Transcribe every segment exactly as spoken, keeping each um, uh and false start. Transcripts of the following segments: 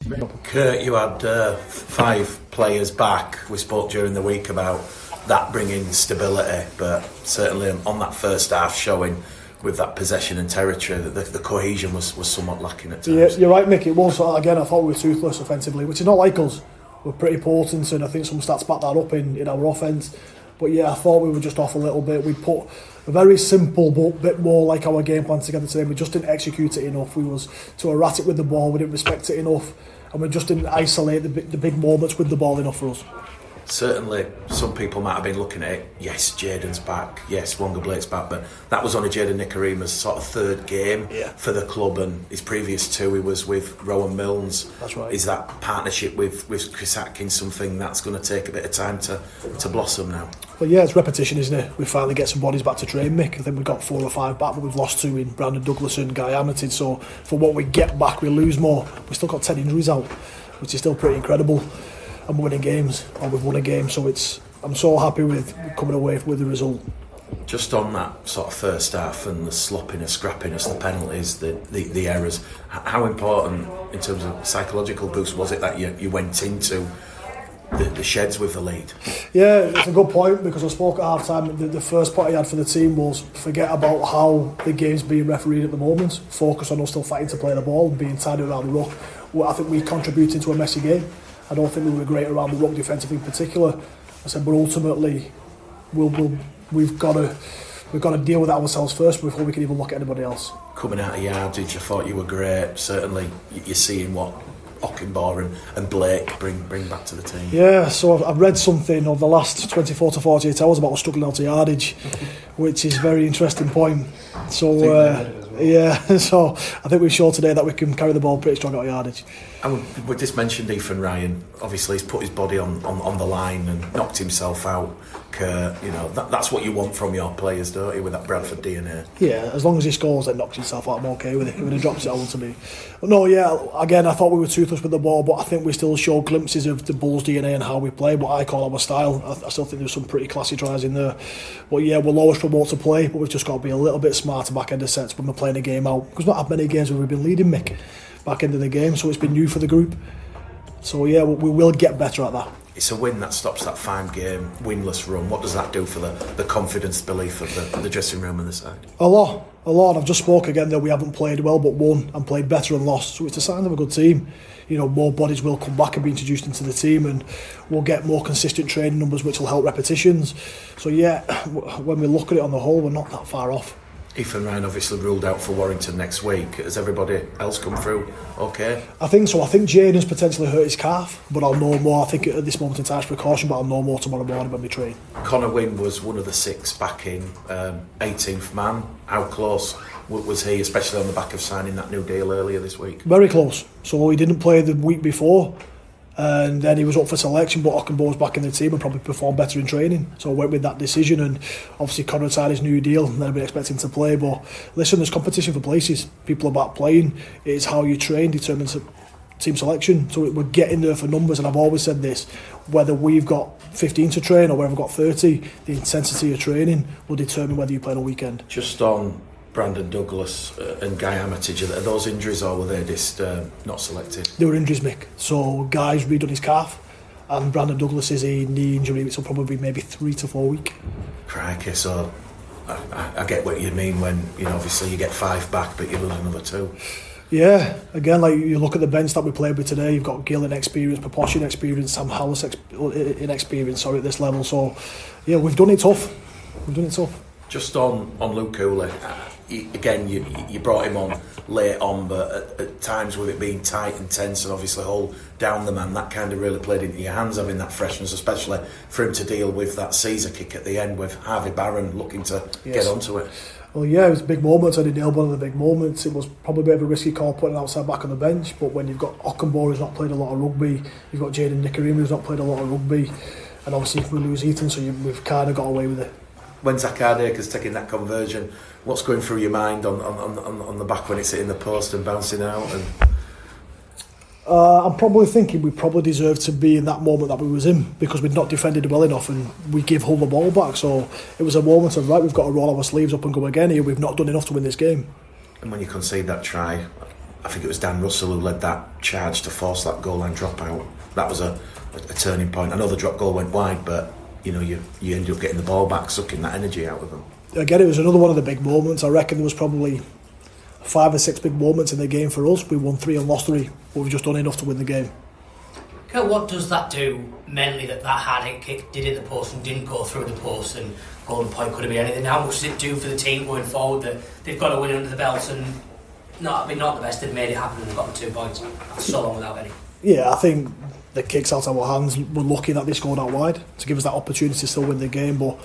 Kurt, you had uh, five players back. We spoke during the week about that bringing stability, but certainly on that first half showing with that possession and territory, that the, the cohesion was, was somewhat lacking at times. Yeah, you're right, Mick. It was, again, I thought we were toothless offensively, which is not like us. We're pretty potent, and I think some stats back that up in, in our offence. But yeah, I thought we were just off a little bit. We put a very simple but bit more like our game plan together today. We just didn't execute it enough. We was too erratic with the ball. We didn't respect it enough, and we just didn't isolate the, the big moments with the ball enough for us. Certainly, some people might have been looking at it. Yes, Jayden's back. Yes, Wonga Blake's back. But that was only Jayden Nikorima's sort of third game yeah. for the club, and his previous two, he was with Rowan Milnes. That's right. Is that partnership with, with Chris Atkins something that's going to take a bit of time to, to blossom now? Well, yeah, it's repetition, isn't it? We finally get some bodies back to train, Mick. I think we've got four or five back, but we've lost two in Brandon Douglas and Guy Armitage. So for what we get back, we lose more. We've still got ten injuries out, which is still pretty incredible. And we're winning games, or we've won a game, so it's. I'm so happy with coming away with the result. Just on that sort of first half and the sloppiness, scrappiness, the penalties, the, the, the errors, how important in terms of psychological boost was it that you, you went into the, the sheds with the lead? Yeah, it's a good point, because I spoke at half time. The, the first point I had for the team was forget about how the game's being refereed at the moment, focus on us still fighting to play the ball and being tied around the ruck. Well, I think we contributed to a messy game. I don't think we were great around the ruck defensively in particular. I said, but ultimately, we'll, we'll, we've got to we've got to deal with that ourselves first before we can even look at anybody else. Coming out of yardage, I thought you were great. Certainly, you're seeing what Ockenbaugh and, and Blake bring bring back to the team. Yeah, so I've, I've read something over the last twenty-four to forty-eight hours about us struggling out to yardage, which is a very interesting point. So uh, yeah, so I think we showed today that we can carry the ball pretty strong out of yardage. And we just mentioned Ethan Ryan. Obviously, he's put his body on, on, on the line and knocked himself out. Kurt, you know, that, that's what you want from your players, don't you, with that Bradford D N A? Yeah, as long as he scores and knocks himself out, I'm okay with it. If he drops it, I want to be. No, yeah, again, I thought we were toothless with the ball, but I think we still show glimpses of the Bulls D N A and how we play, what I call our style. I, I still think there's some pretty classy tries in there. But yeah, we'll always promote to play, but we've just got to be a little bit smarter back end of sets when we're playing a game out. Because not had many games where we've been leading, Mick, back end of the game, so it's been new for the group. So yeah, we will get better at that. It's a win that stops that five-game winless run. What does that do for the, the confidence, belief of the, the dressing room and the side? A lot, a lot. I've just spoke again that we haven't played well but won and played better and lost. So it's a sign of a good team. You know, more bodies will come back and be introduced into the team, and we'll get more consistent training numbers, which will help repetitions. So yeah, when we look at it on the whole, we're not that far off. Ethan Ryan obviously ruled out for Warrington next week. Has everybody else come through okay? I think so. I think Jayden's potentially hurt his calf, but I'll know more. I think at this moment in time it's precaution, but I'll know more tomorrow morning when we train. Connor Wynne was one of the six back in, um, eighteenth man. How close was he, especially on the back of signing that new deal earlier this week? Very close. So he didn't play the week before, and then he was up for selection, but Ockenbaugh was back in the team and probably performed better in training. So I went with that decision, and obviously Conor signed his new deal and they'll be expecting to play. But listen, there's competition for places. People are back playing. It's how you train determines team selection. So we're getting there for numbers, and I've always said this, whether we've got fifteen to train or whether we've got thirty, the intensity of training will determine whether you play on a weekend. Just on Brandon Douglas uh, and Guy Armitage, are those injuries or were they just uh, not selected? They were injuries, Mick. So Guy's redone his calf and Brandon Douglas is a knee injury, which will probably be maybe three to four weeks. Crikey, so I, I, I get what you mean when, you know, obviously you get five back but you lose another two. Yeah, again, like you look at the bench that we played with today, you've got Gill inexperience, Paposh inexperience, Sam Hallis ex- inexperience, sorry, at this level. So yeah, we've done it tough. We've done it tough. Just on, on Luke Cooley, uh, you, again, you you brought him on late on, but at, at times with it being tight and tense and obviously hold down the man, that kind of really played into your hands, having that freshness, especially for him to deal with that Caesar kick at the end with Harvey Barron looking to yes. get onto it. Well, yeah, it was a big moment. I did nail one of the big moments. It was probably a bit of a risky call putting an outside back on the bench, but when you've got Ockenbaugh who's not played a lot of rugby, you've got Jayden Nikorima who's not played a lot of rugby, and obviously we lose Ethan, so you, we've kind of got away with it. When Zach Hardaker's taking that conversion, what's going through your mind on on, on, on the back when it's hitting the post and bouncing out? And uh, I'm probably thinking we probably deserved to be in that moment that we was in, because we'd not defended well enough and we give Hull the ball back. So it was a moment of, right, we've got to roll our sleeves up and go again here. We've not done enough to win this game. And when you concede that try, I think it was Dan Russell who led that charge to force that goal line dropout. That was a, a, a turning point. I know the drop goal went wide, but you know you you ended up getting the ball back, sucking that energy out of them. Again, it was another one of the big moments. I reckon there was probably five or six big moments in the game for us. We won three and lost three, but we've just done enough to win the game. Okay, what does that do mentally, that that hard hit kick did hit the post and didn't go through the post, and Golden Point could have been anything? How much does it do for the team going forward that they've got to win under the belt, and not, I mean, not the best, they've made it happen and they've got the two points after so long without any? Yeah, I think the kicks out of our hands, we're lucky that they scored out wide to give us that opportunity to still win the game, but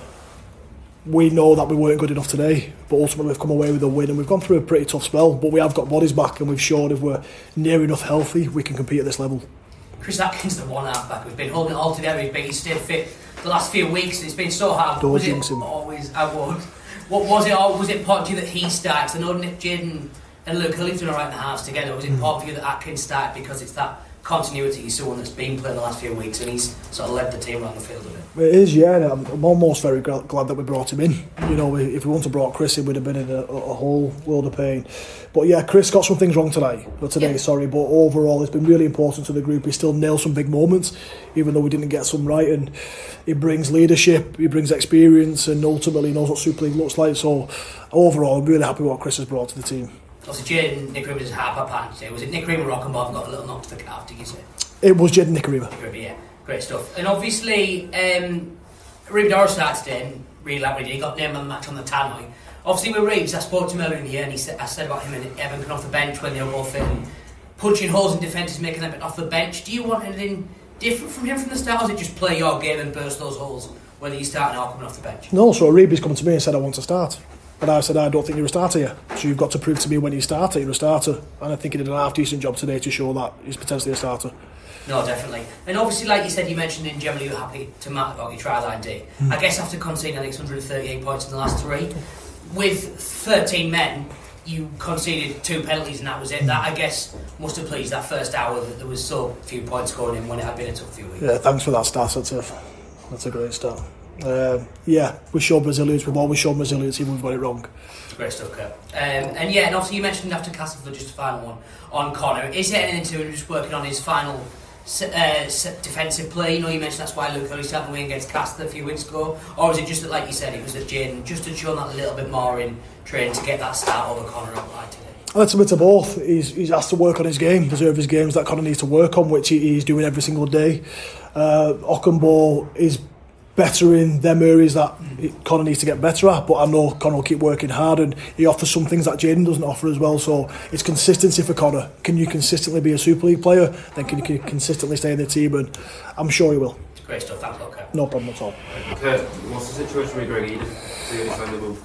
we know that we weren't good enough today, but ultimately we've come away with a win and we've gone through a pretty tough spell, but we have got bodies back and we've shown if we're near enough healthy we can compete at this level. Chris Atkins, the one half back, we've been holding it all together, he's been stayed fit the last few weeks, it's been so hard. Don't was jinx it him. always, I would. What was it, or was it important to you that he starts? I know Nick Jaden and Luke Hurley's doing alright in the halves together. Was it important for you that Atkins started because it's that continuity? He's someone that's been playing the last few weeks and he's sort of led the team around the field a bit. It is, yeah. I'm, I'm almost very glad that we brought him in. You know, if we wouldn't have brought Chris in, we'd have been in a, a whole world of pain. But yeah, Chris got some things wrong tonight. But today, yeah. sorry. But overall, it's been really important to the group. He still nailed some big moments, even though we didn't get some right. And he brings leadership, he brings experience, and ultimately knows what Super League looks like. So overall, I'm really happy with what Chris has brought to the team. Obviously, Jaden and Nick Riemer half our partner today. Was it Nick Riemer Rockenbach got a little knock to the calf, did you say? It was Jaden Nick Riemer. Nick Riemer, yeah. Great stuff. And obviously, um, Reeve Dorris started today and really like what he did. He got named on the match on the tannoy. Obviously, with Reeves, I spoke to him earlier in the year and he said, I said about him and Evan coming off the bench when they were both fit and punching holes in defences, making them off the bench. Do you want anything different from him from the start, or is it just play your game and burst those holes whether you're starting or coming off the bench? No, so Reeves come to me and said, I want to start. And I said, I don't think you're a starter yet. So you've got to prove to me when you start, you're a starter. And I think he did an half-decent job today to show that he's potentially a starter. No, definitely. And obviously, like you said, you mentioned in general you were happy to Matt about your try line day. Mm. I guess after conceding, I think, one hundred thirty-eight points in the last three, with thirteen men, you conceded two penalties and that was it. Mm. That, I guess, must have pleased that first hour that there was so few points going in when it had been a tough few weeks. Yeah, thanks for that start. That's a, that's a great start. Um, yeah, we showed resilience. We've always shown resilience even when we've got it wrong. Great stuff, Kurt. Um, and yeah, and obviously you mentioned after Castleford, just a final one on Connor. Is there anything to him just working on his final uh, defensive play? You know, you mentioned that's why Luke Hurley started the wing against Castleford a few weeks ago. Or is it just that, like you said, it was that Jaden just had shown that a little bit more in training to get that start over Connor outright today? Well, it's a bit of both. He's, he's asked to work on his game. Those are his games that Connor needs to work on, which he, he's doing every single day. Uh, Ockenbo is better in them areas that Connor needs to get better at, but I know Connor will keep working hard and he offers some things that Jaden doesn't offer as well, so it's consistency for Connor. Can you consistently be a Super League player? Then can you consistently stay in the team? And I'm sure he will. Great stuff, thanks a lot, Kurt. No problem at all. Kurt, what's the situation with Greg Eden? See any sign of move?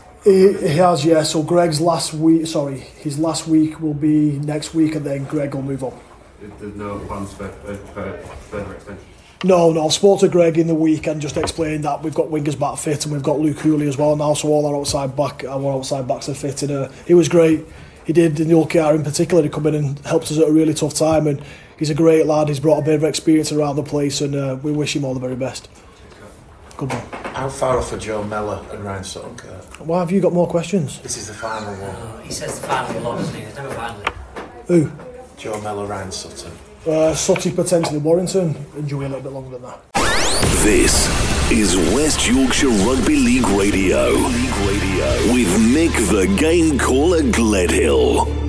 He, he has, yeah, so Greg's last week, sorry, his last week will be next week and then Greg will move on. There's no plans for further extension? No, no, I've spoke to Greg in the week and just explained that we've got wingers back fit and we've got Luke Hooley as well now, so all our outside back, our outside backs are fit. And uh, he was great. He did in the O K R in particular. He come in and helped us at a really tough time, and he's a great lad. He's brought a bit of experience around the place, and uh, we wish him all the very best. Good one. How far off are Joe Mellor and Ryan Sutton, Kurt? Why have you got more questions? This is the final one. Oh, he says the final a lot, doesn't he? There's never finally. Who? Joe Mellor, Ryan Sutton. Uh, Sutty, potentially Warrington. Enjoy a little bit longer than that. This is West Yorkshire Rugby League Radio, League Radio. with Mick the Game Caller Gledhill.